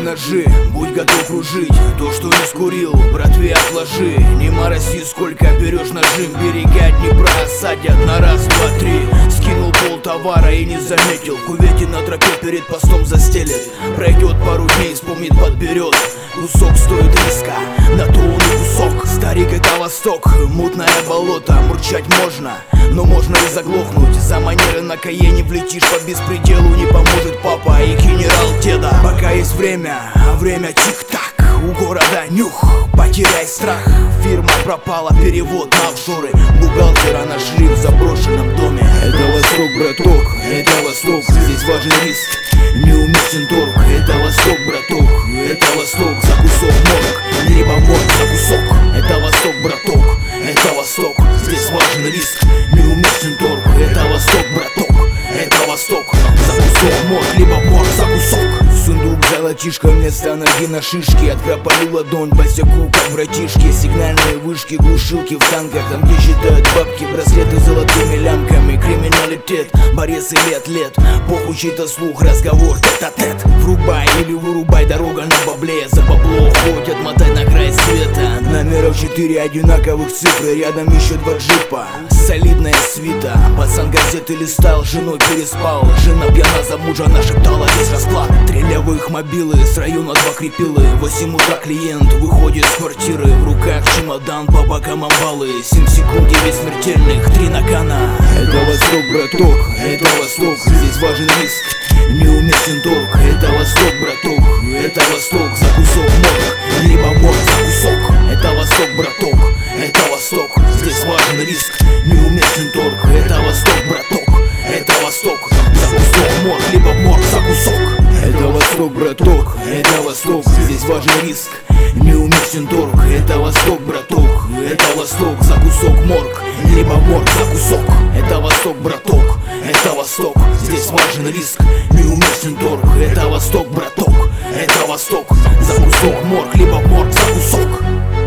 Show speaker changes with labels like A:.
A: ножи, будь готов кружить то, что не скурил, братве отложи. Не мороси, сколько берешь нажим, берега Днепра осадят на раз, два, три. Скинул пол товара и не заметил, кувети на тропе перед постом застелит. Пройдет пару дней, вспомнит, подберет. Кусок стоит риска, на то он и кусок. Старик — это Восток, мутное болото. Мурчать можно, но можно и заглохнуть. За манеры на Каене влетишь по беспределу. Не поможет папа и генерал деда. Пока есть время, а время тик-так. У города нюх, потеряй страх. Фирма пропала, перевод на офшоры. Бухгалтера нашли в заброшенном доме. Это Восток, браток, это Восток. Здесь важен риск, неуместен торг. Это Восток, браток, это Восток. За кусок морг, либо морг за кусок. Это Восток, браток, это Восток. Здесь важен риск, неуместен торг. Это Восток, браток, это Восток. За кусок морг, либо морг за кусок. Сундук золотишко, вместо ноги на шишке. Откропали ладонь босяку, как братишки. Сигнальные вышки, глушилки в танках. Там, где считают бабки, браслеты золотыми лямками. Криминалитет, борец и лет. Похуй чей-то слух, разговор тет-а-тет. Врубай или вырубай, дорога на бабле. За бабло хоть отмотай на край света. Номеров 4 одинаковых цифры, рядом еще 2 джипа. Солидная свита, пацан газеты листал, женой переспал. Жена пьяна за мужа нашептала весь расклад. Трелевых мобилы, с района 2 крепилы. 8 утра клиент выходит с квартиры. В руках чемодан, по бокам амбалы. 7 секунд, 9 смертельных, 3 нагана. Это Восток, браток, это Восток. Здесь важен риск, неуместен торг. Это Восток, браток, это Восток. За кусок морг, либо морг за кусок. Это Восток, браток, это Восток. Здесь важен риск, неуместен торг. Это Восток, браток, это Восток. За кусок морг, либо морг за кусок. Это Восток, браток, это Восток. Здесь важен риск, неуместен торг. Это Восток, браток, это Восток. За кусок морг, либо морг за кусок. Это Восток, браток, это Восток. Здесь важен риск, неуместен торг. Это Восток, браток, это Восток. За кусок морг, либо морг за кусок.